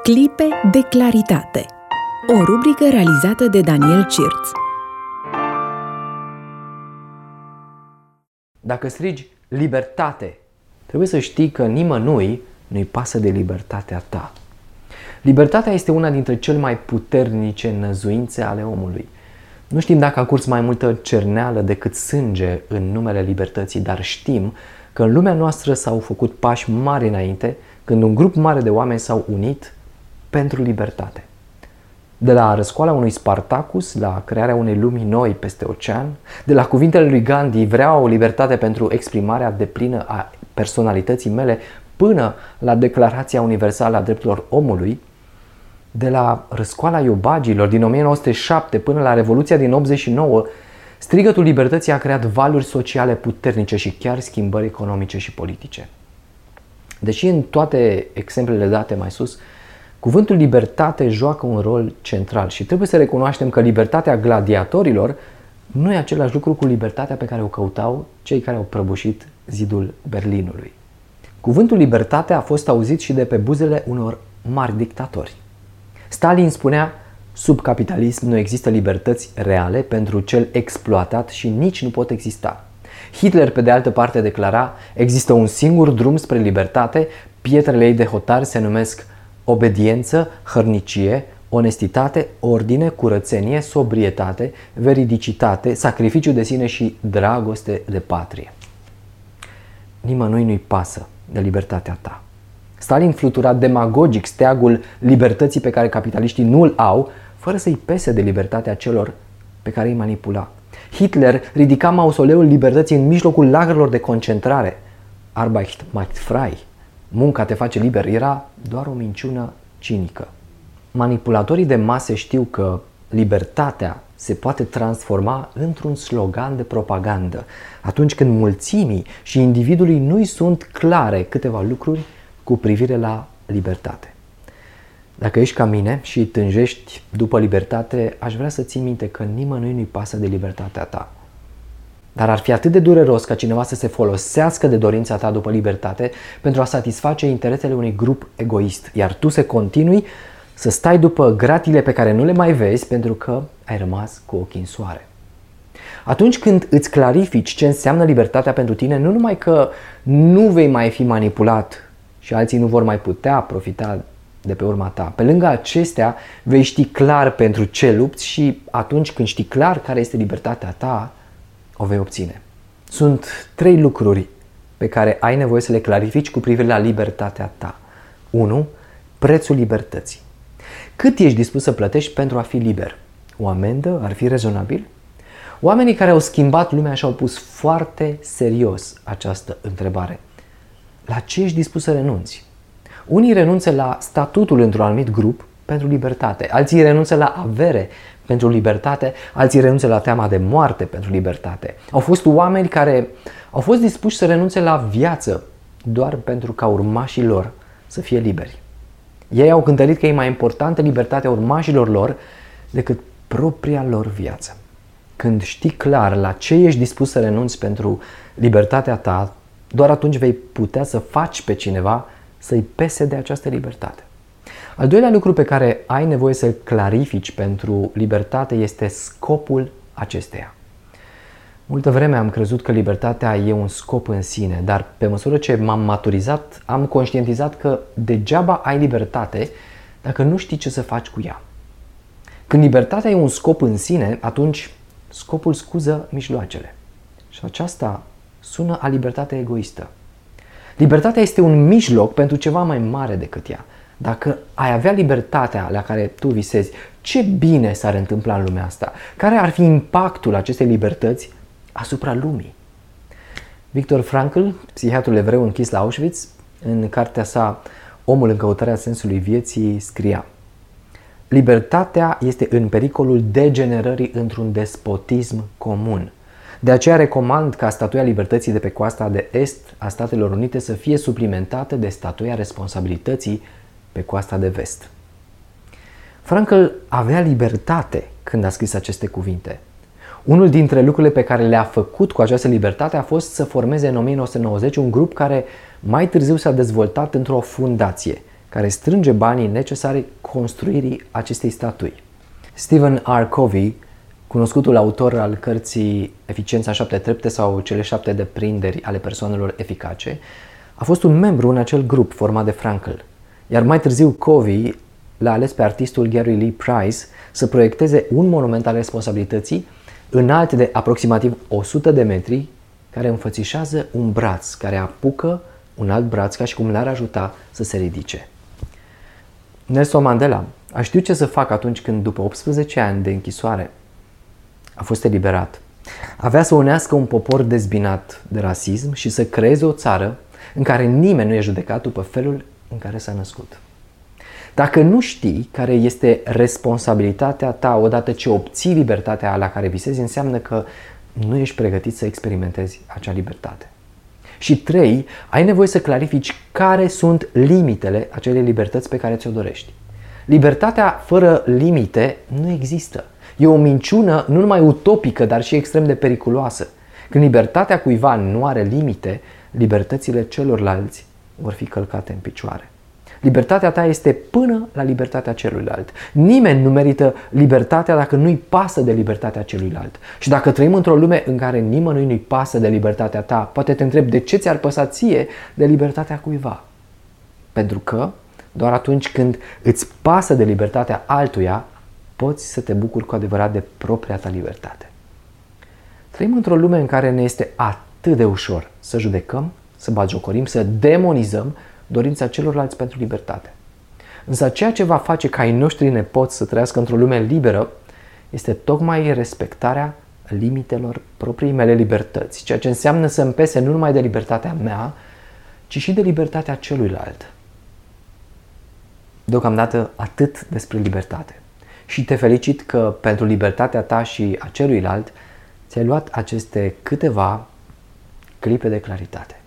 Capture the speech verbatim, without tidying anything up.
Clipe de claritate. O rubrică realizată de Daniel Cirț. Dacă strigi libertate, trebuie să știi că nimănui nu-i pasă de libertatea ta. Libertatea este una dintre cele mai puternice năzuințe ale omului. Nu știm dacă a curs mai multă cerneală decât sânge în numele libertății, dar știm că în lumea noastră s-au făcut pași mari înainte când un grup mare de oameni s-au unit pentru libertate. De la răscoala unui Spartacus la crearea unei lumi noi peste ocean, de la cuvintele lui Gandhi, vreau o libertate pentru exprimarea deplină a personalității mele, până la Declarația Universală a Drepturilor Omului, de la răscoala iobagilor din o mie nouă sute șapte până la Revoluția din optzeci și nouă, strigătul libertății a creat valuri sociale puternice și chiar schimbări economice și politice. Deși în toate exemplele date mai sus, cuvântul libertate joacă un rol central și trebuie să recunoaștem că libertatea gladiatorilor nu e același lucru cu libertatea pe care o căutau cei care au prăbușit zidul Berlinului. Cuvântul libertate a fost auzit și de pe buzele unor mari dictatori. Stalin spunea: sub capitalism nu există libertăți reale pentru cel exploatat și nici nu pot exista. Hitler, pe de altă parte, declara: există un singur drum spre libertate, pietrele ei de hotar se numesc obediență, hărnicie, onestitate, ordine, curățenie, sobrietate, veridicitate, sacrificiu de sine și dragoste de patrie. Nimănui nu-i pasă de libertatea ta. Stalin flutura demagogic steagul libertății pe care capitaliștii nu-l au, fără să-i pese de libertatea celor pe care îi manipula. Hitler ridica mausoleul libertății în mijlocul lagărelor de concentrare. Arbeit macht frei. Munca te face liber. Era doar o minciună cinică. Manipulatorii de mase știu că libertatea se poate transforma într-un slogan de propagandă atunci când mulțimii și individului nu-i sunt clare câteva lucruri cu privire la libertate. Dacă ești ca mine și tânjești după libertate, aș vrea să ții minte că nimănui nu-i pasă de libertatea ta. Dar ar fi atât de dureros ca cineva să se folosească de dorința ta după libertate pentru a satisface interesele unui grup egoist, iar tu să continui să stai după gratile pe care nu le mai vezi pentru că ai rămas cu ochii în soare. Atunci când îți clarifici ce înseamnă libertatea pentru tine, nu numai că nu vei mai fi manipulat și alții nu vor mai putea profita de pe urma ta, pe lângă acestea vei ști clar pentru ce lupți și atunci când știi clar care este libertatea ta, o vei obține. Sunt trei lucruri pe care ai nevoie să le clarifici cu privire la libertatea ta. unu. Prețul libertății. Cât ești dispus să plătești pentru a fi liber? O amendă ar fi rezonabil? Oamenii care au schimbat lumea și-au pus foarte serios această întrebare. La ce ești dispus să renunți? Unii renunță la statutul într-un anumit grup pentru libertate, alții renunță la avere pentru libertate, alții renunță la teama de moarte pentru libertate. Au fost oameni care au fost dispuși să renunțe la viață doar pentru ca urmașii lor să fie liberi. Ei au cântărit că e mai importantă libertatea urmașilor lor decât propria lor viață. Când știi clar la ce ești dispus să renunți pentru libertatea ta, doar atunci vei putea să faci pe cineva să-i pese de această libertate. Al doilea lucru pe care ai nevoie să-l clarifici pentru libertate este scopul acesteia. Multă vreme am crezut că libertatea e un scop în sine, dar pe măsură ce m-am maturizat, am conștientizat că degeaba ai libertate dacă nu știi ce să faci cu ea. Când libertatea e un scop în sine, atunci scopul scuză mijloacele. Și aceasta sună a libertate egoistă. Libertatea este un mijloc pentru ceva mai mare decât ea. Dacă ai avea libertatea la care tu visezi, ce bine s-ar întâmpla în lumea asta? Care ar fi impactul acestei libertăți asupra lumii? Victor Frankl, psihiatrul evreu închis la Auschwitz, în cartea sa Omul în căutarea sensului vieții, scria: libertatea este în pericolul degenerării într-un despotism comun. De aceea recomand ca statuia libertății de pe coasta de est a Statelor Unite să fie suplimentată de statuia responsabilității pe coasta de vest. Frankl avea libertate când a scris aceste cuvinte. Unul dintre lucrurile pe care le-a făcut cu această libertate a fost să formeze în o mie nouă sute nouăzeci un grup care mai târziu s-a dezvoltat într-o fundație, care strânge banii necesari construirii acestei statui. Stephen R. Covey, cunoscutul autor al cărții Eficiența șapte trepte sau Cele șapte deprinderi ale persoanelor eficace, a fost un membru în acel grup format de Frankl. Iar mai târziu Covey l-a ales pe artistul Gary Lee Price să proiecteze un monument al responsabilității înalt de aproximativ o sută de metri, care înfățișează un braț care apucă un alt braț ca și cum l-ar ajuta să se ridice. Nelson Mandela a știut ce să facă atunci când, după optsprezece ani de închisoare, a fost eliberat. Avea să unească un popor dezbinat de rasism și să creeze o țară în care nimeni nu e judecat după felul în care s-a născut. Dacă nu știi care este responsabilitatea ta odată ce obții libertatea la care visezi, înseamnă că nu ești pregătit să experimentezi acea libertate. Și trei, ai nevoie să clarifici care sunt limitele acelei libertăți pe care ți-o dorești. Libertatea fără limite nu există. E o minciună nu numai utopică, dar și extrem de periculoasă. Când libertatea cuiva nu are limite, libertățile celorlalți vor fi călcate în picioare. Libertatea ta este până la libertatea celuilalt. Nimeni nu merită libertatea dacă nu-i pasă de libertatea celuilalt. Și dacă trăim într-o lume în care nimănui nu-i pasă de libertatea ta, poate te întrebi de ce ți-ar păsa ție de libertatea cuiva. Pentru că doar atunci când îți pasă de libertatea altuia, poți să te bucuri cu adevărat de propria ta libertate. Trăim într-o lume în care ne este atât de ușor să judecăm, să batjocorim, să demonizăm dorința celorlalți pentru libertate. Însă ceea ce va face ca ai noștri nepoți să trăiască într-o lume liberă este tocmai respectarea limitelor propriei mele libertăți, ceea ce înseamnă să îmi pese nu numai de libertatea mea, ci și de libertatea celuilalt. Deocamdată atât despre libertate. Și te felicit că pentru libertatea ta și a celuilalt ți-ai luat aceste câteva clipe de claritate.